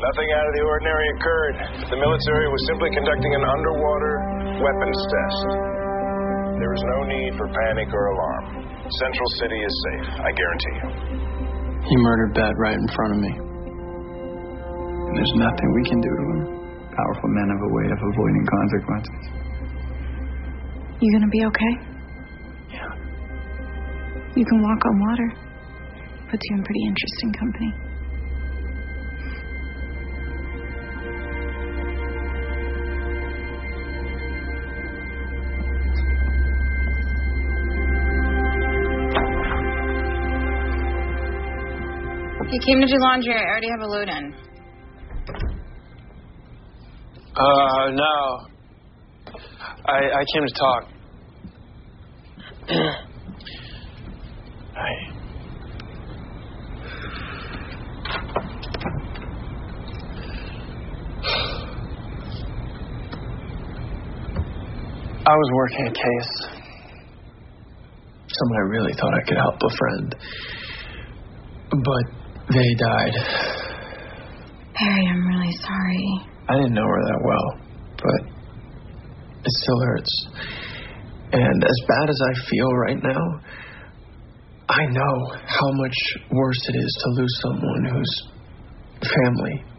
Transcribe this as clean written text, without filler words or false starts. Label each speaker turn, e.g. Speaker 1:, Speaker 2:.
Speaker 1: Nothing out of the ordinary occurred. The military was simply conducting an underwater weapons test. There is no need for panic or alarm. Central City is safe, I guarantee you.
Speaker 2: He murdered Bet right in front of me. And there's nothing we can do to him.
Speaker 3: Powerful men have a way of avoiding consequences.
Speaker 4: You gonna be okay?
Speaker 2: Yeah.
Speaker 4: You can walk on water. Puts you in pretty interesting company.
Speaker 5: You came to do laundry. I already have a load in.
Speaker 2: No. I came to talk. I was working a case. Someone I really thought I could help, a friend. But they died.
Speaker 4: Barry, I'm really sorry.
Speaker 2: I didn't know her that well, but it still hurts. And as bad as I feel right now, I know how much worse it is to lose someone whose family